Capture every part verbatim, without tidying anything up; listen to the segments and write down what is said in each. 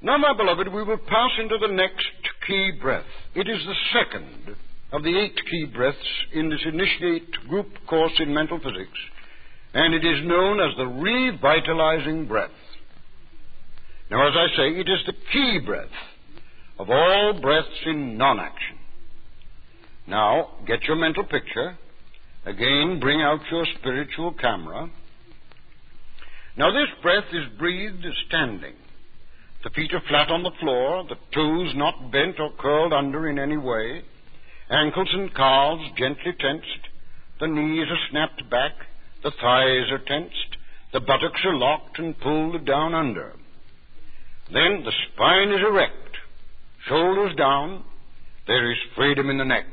Now, my beloved, we will pass into the next key breath. It is the second of the eight key breaths in this Initiate group course in mental physics, and it is known as the revitalizing breath. Now, as I say, it is the key breath of all breaths in non-action. Now, get your mental picture. Again, bring out your spiritual camera. Now, this breath is breathed standing. The feet are flat on the floor, the toes not bent or curled under in any way, ankles and calves gently tensed, the knees are snapped back, the thighs are tensed, the buttocks are locked and pulled down under. Then the spine is erect, shoulders down, there is freedom in the neck.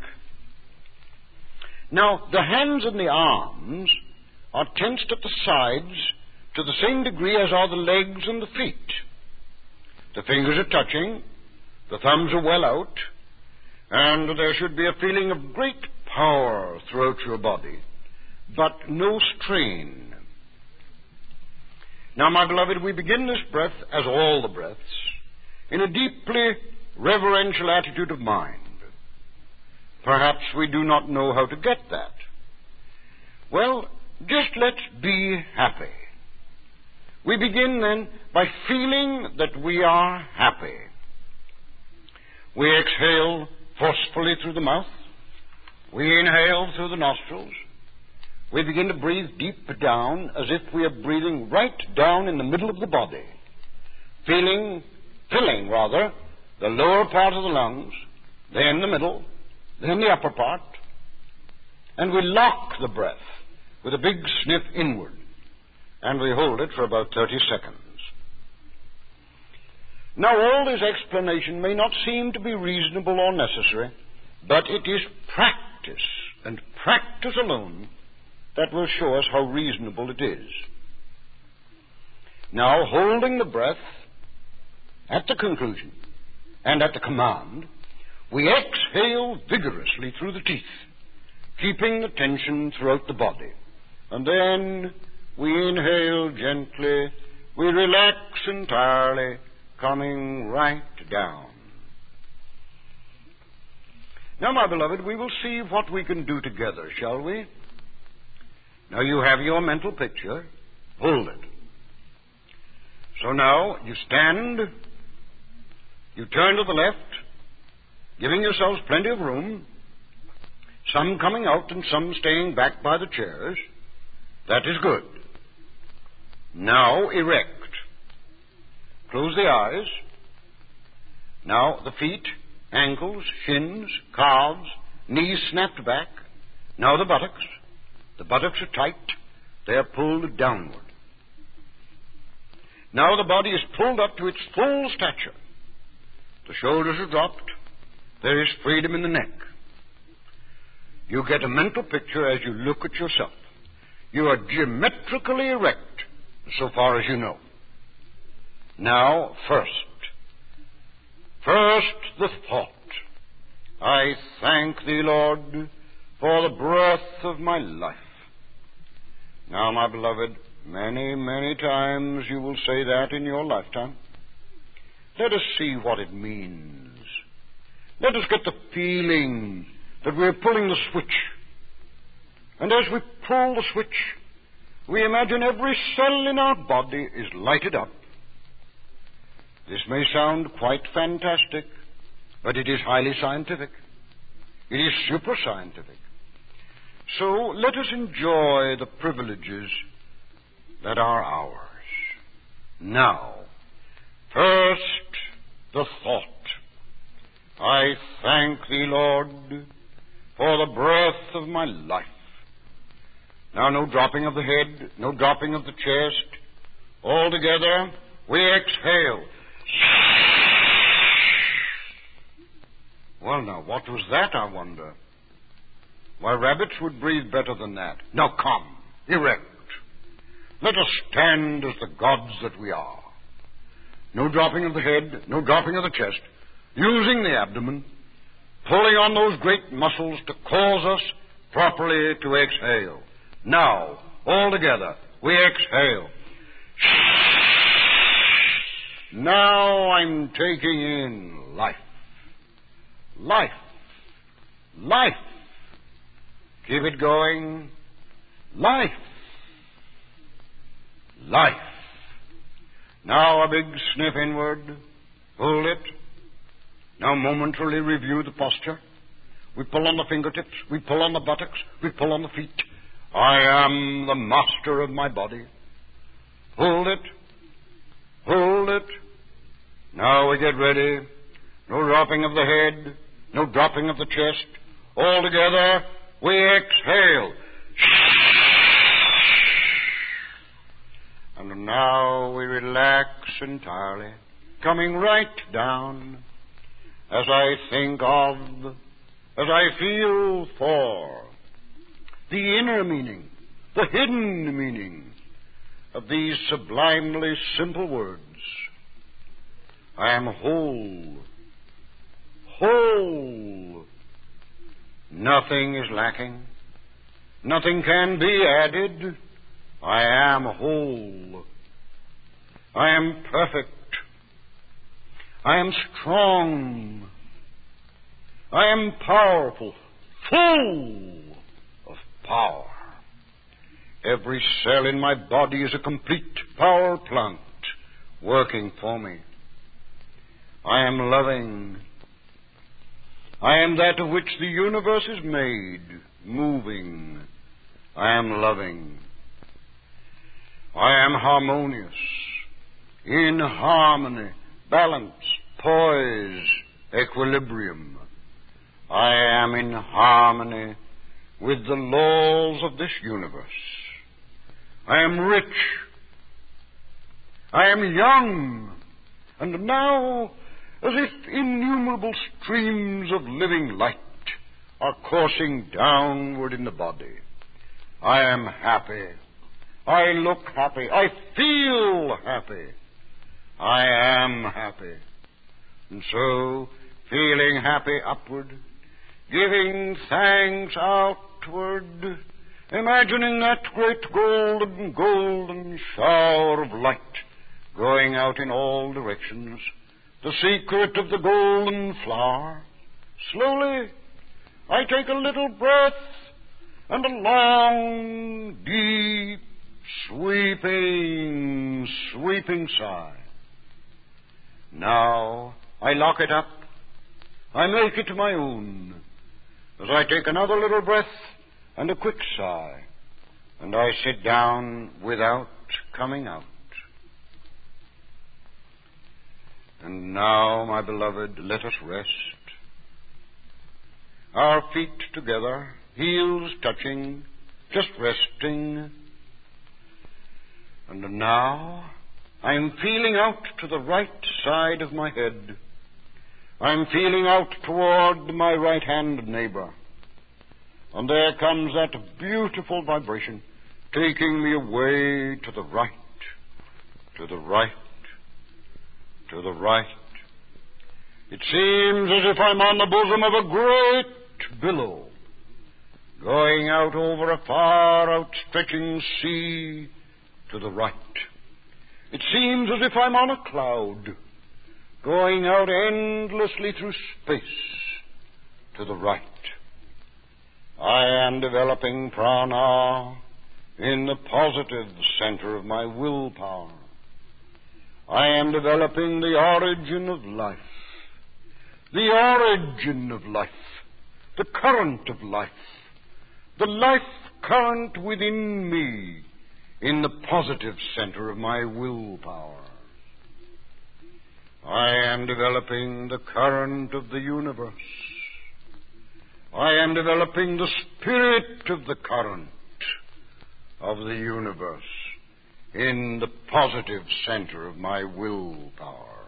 Now, the hands and the arms are tensed at the sides to the same degree as are the legs and the feet. The fingers are touching, the thumbs are well out, and there should be a feeling of great power throughout your body, but no strain. Now, my beloved, we begin this breath, as all the breaths, in a deeply reverential attitude of mind. Perhaps we do not know how to get that. Well, just let's be happy. We begin, then, by feeling that we are happy. We exhale forcefully through the mouth. We inhale through the nostrils. We begin to breathe deep down as if we are breathing right down in the middle of the body, feeling, filling, rather, the lower part of the lungs, then the middle, then the upper part, and we lock the breath with a big sniff inward, and we hold it for about thirty seconds. Now, all this explanation may not seem to be reasonable or necessary, but it is practice, and practice alone, that will show us how reasonable it is. Now, holding the breath at the conclusion and at the command, we exhale vigorously through the teeth, keeping the tension throughout the body. And then we inhale gently, we relax entirely, coming right down. Now, my beloved, we will see what we can do together, shall we? Now, you have your mental picture. Hold it. So now, you stand, you turn to the left, giving yourselves plenty of room, some coming out and some staying back by the chairs. That is good. Now, erect. Close the eyes. Now, the feet, ankles, shins, calves, knees snapped back. Now, the buttocks. The buttocks are tight. They are pulled downward. Now, the body is pulled up to its full stature. The shoulders are dropped. There is freedom in the neck. You get a mental picture as you look at yourself. You are geometrically erect, so far as you know. Now, first. First, the thought. I thank thee, Lord, for the breath of my life. Now, my beloved, many, many times you will say that in your lifetime. Let us see what it means. Let us get the feeling that we're pulling the switch. And as we pull the switch, we imagine every cell in our body is lighted up. This may sound quite fantastic, but it is highly scientific. It is super scientific. So let us enjoy the privileges that are ours. Now, first, the thought. I thank thee, Lord, for the breath of my life. Now, no dropping of the head, no dropping of the chest. All together, we exhale. Well, now, what was that, I wonder? Why, rabbits would breathe better than that. Now, come, erect. Let us stand as the gods that we are. No dropping of the head, no dropping of the chest. Using the abdomen, pulling on those great muscles to cause us properly to exhale. Now, all together, we exhale. Now I'm taking in life. Life. Life. Keep it going. Life. Life. Now a big sniff inward. Hold it. Now momentarily review the posture. We pull on the fingertips. We pull on the buttocks. We pull on the feet. I am the master of my body. Hold it. Hold it. Now we get ready. No dropping of the head. No dropping of the chest. All together, we exhale. And now we relax entirely, coming right down as I think of, as I feel for the inner meaning, the hidden meaning of these sublimely simple words. I am whole, whole. Nothing is lacking. Nothing can be added. I am whole. I am perfect. I am strong. I am powerful, full of power. Every cell in my body is a complete power plant working for me. I am loving. I am that of which the universe is made, moving. I am loving. I am harmonious, in harmony, balance, poise, equilibrium. I am in harmony with the laws of this universe. I am rich. I am young. And now, as if innumerable streams of living light are coursing downward in the body, I am happy. I look happy. I feel happy. I am happy. And so, feeling happy upward, giving thanks outward, imagining that great golden, golden shower of light going out in all directions, the secret of the golden flower. Slowly, I take a little breath and a long, deep, sweeping, sweeping sigh. Now I lock it up. I make it my own as I take another little breath and a quick sigh, and I sit down without coming out. And now, my beloved, let us rest. Our feet together, heels touching, just resting. And now, I'm feeling out to the right side of my head. I'm feeling out toward my right-hand neighbor. And there comes that beautiful vibration, taking me away to the right, to the right, to the right. It seems as if I'm on the bosom of a great billow, going out over a far outstretching sea to the right. It seems as if I'm on a cloud, going out endlessly through space to the right. I am developing prana in the positive center of my willpower. I am developing the origin of life, the origin of life, the current of life, the life current within me in the positive center of my willpower. I am developing the current of the universe. I am developing the spirit of the current of the universe in the positive center of my willpower.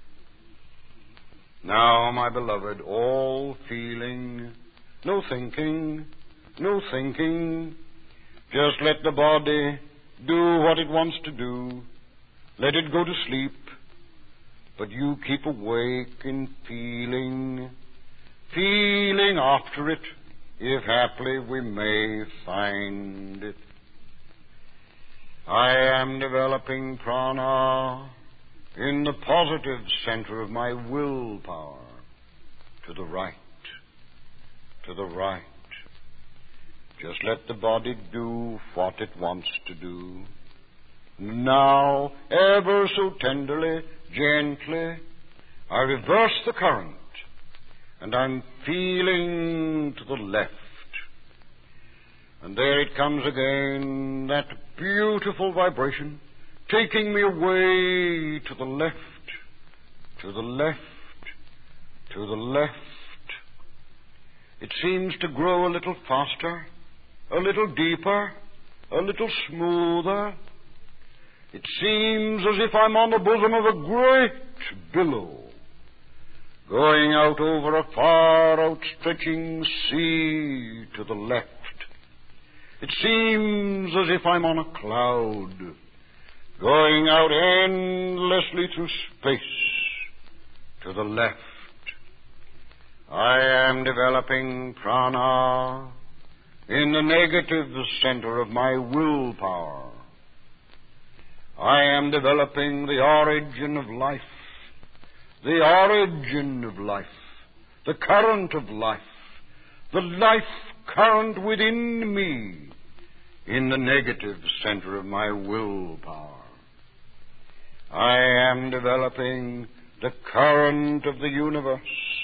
Now, my beloved, all feeling, no thinking, no thinking. Just let the body do what it wants to do. Let it go to sleep. But you keep awake in feeling, feeling after it, if haply we may find it. I am developing prana in the positive center of my willpower, to the right, to the right. Just let the body do what it wants to do. Now, ever so tenderly, gently, I reverse the current, and I'm feeling to the left. And there it comes again, that beautiful vibration, taking me away to the left, to the left, to the left. It seems to grow a little faster, a little deeper, a little smoother. It seems as if I'm on the bosom of a great billow, going out over a far outstretching sea to the left. It seems as if I'm on a cloud, going out endlessly through space to the left. I am developing prana in the negative center of my willpower. I am developing the origin of life, the origin of life, the current of life, the life current within me in the negative center of my willpower. I am developing the current of the universe.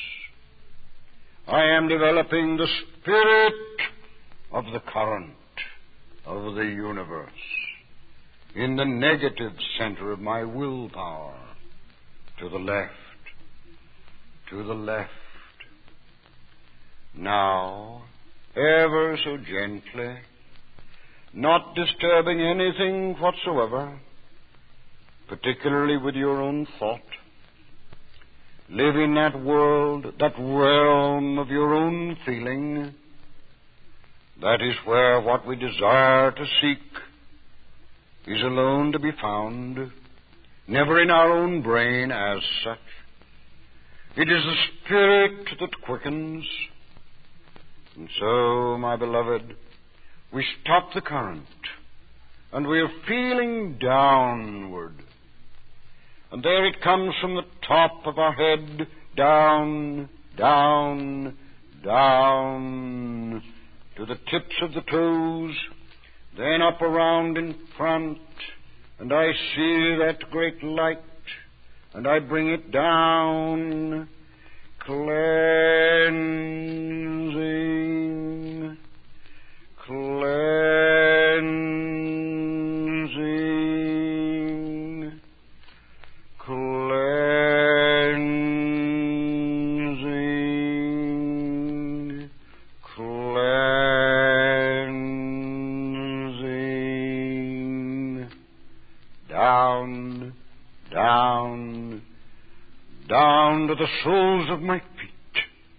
I am developing the spirit of the current of the universe in the negative center of my willpower, to the left, to the left. Now, ever so gently, not disturbing anything whatsoever, particularly with your own thought, live in that world, that realm of your own feeling. That is where what we desire to seek is alone to be found, never in our own brain as such. It is the Spirit that quickens. And so, my beloved, we stop the current, and we are feeling downward. And there it comes from the top of our head, down, down, down, to the tips of the toes, then up around in front, and I see that great light, and I bring it down, cleansing, cleansing, cleansing, cleansing, down, down, down to the soles of my feet.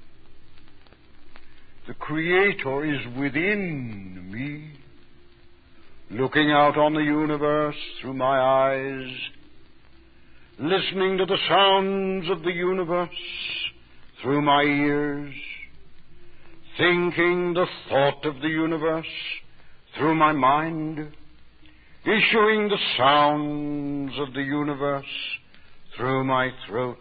The Creator is within me, looking out on the universe through my eyes, listening to the sounds of the universe through my ears, thinking the thought of the universe through my mind, issuing the sounds of the universe through my throat.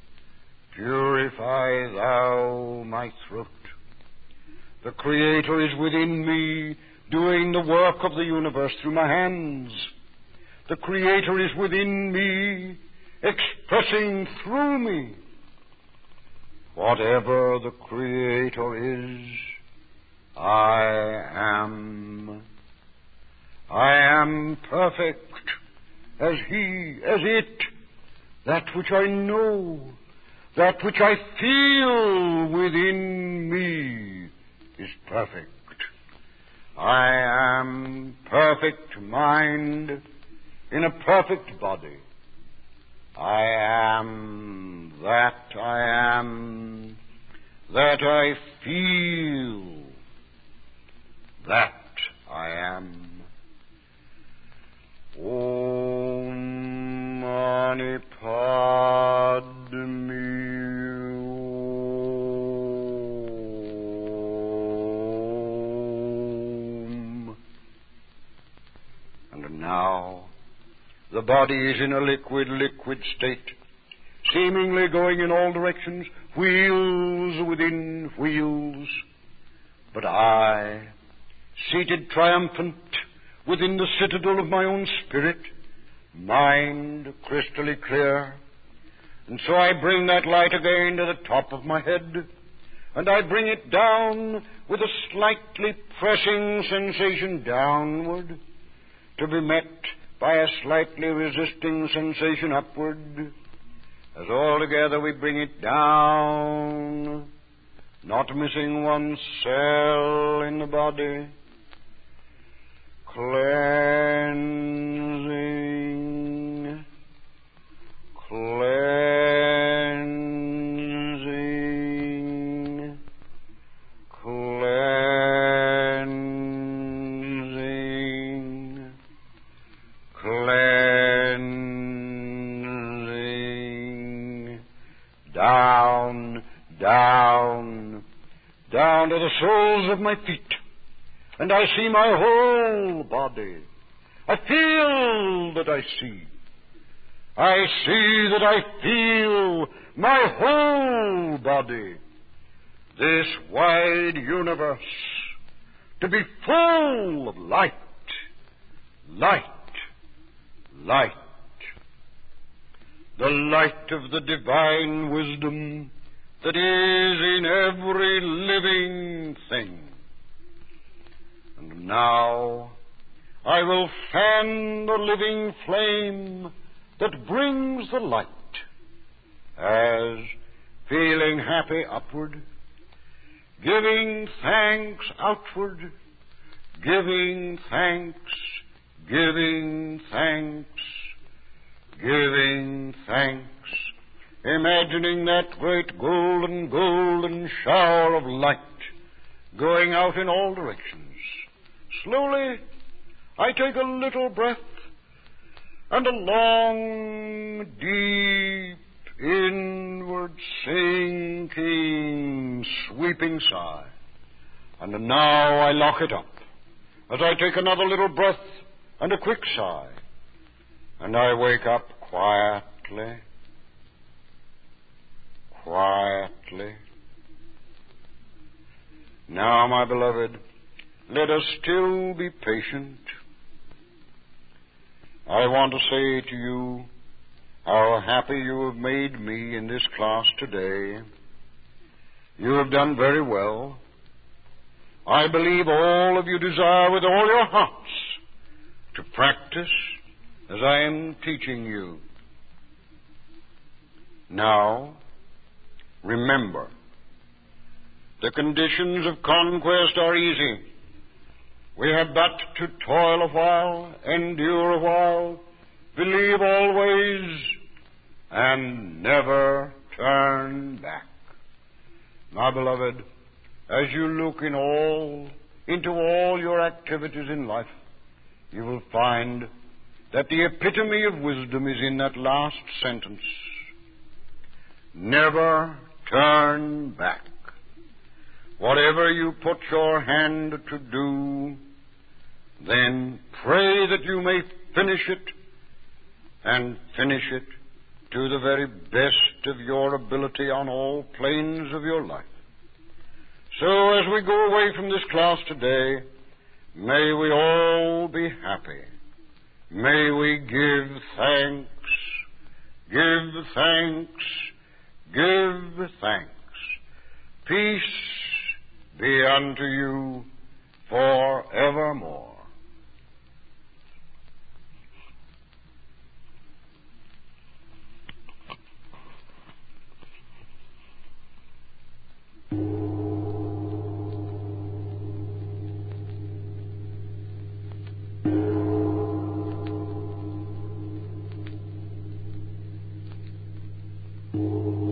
Purify thou my throat. The Creator is within me, doing the work of the universe through my hands. The Creator is within me, expressing through me. Whatever the Creator is, I am. I am perfect as He, as it. That which I know, that which I feel within me is perfect. I am perfect mind in a perfect body. I am that I am, that I feel, that I am. Om Mani Padme Hum. And now, the body is in a liquid, liquid state, seemingly going in all directions, wheels within wheels. But I, seated triumphant within the citadel of my own spirit, mind crystally clear, and so I bring that light again to the top of my head, and I bring it down with a slightly pressing sensation downward, to be met by a slightly resisting sensation upward, as all together we bring it down, not missing one cell in the body, cleansing, cleansing, cleansing, cleansing, down, down, down to the soles of my feet. And I see my whole body. I feel that I see. I see that I feel my whole body. This wide universe to be full of light, light, light. The light of the divine wisdom that is in every living thing. And now I will fan the living flame that brings the light, as, feeling happy upward, giving thanks outward, giving thanks, giving thanks, giving thanks, imagining that great golden, golden shower of light going out in all directions. Slowly, I take a little breath and a long, deep, inward, sinking, sweeping sigh. And now I lock it up as I take another little breath and a quick sigh. And I wake up quietly, quietly. Now, my beloved, let us still be patient. I want to say to you how happy you have made me in this class today. You have done very well. I believe all of you desire with all your hearts to practice as I am teaching you. Now, remember, the conditions of conquest are easy. We have but to toil a while, endure a while, believe always, and never turn back. My beloved, as you look in all, into all your activities in life, you will find that the epitome of wisdom is in that last sentence. Never turn back. Whatever you put your hand to do, then pray that you may finish it, and finish it to the very best of your ability on all planes of your life. So as we go away from this class today, may we all be happy. May we give thanks, give thanks, give thanks. Peace be unto you forevermore. Thank you.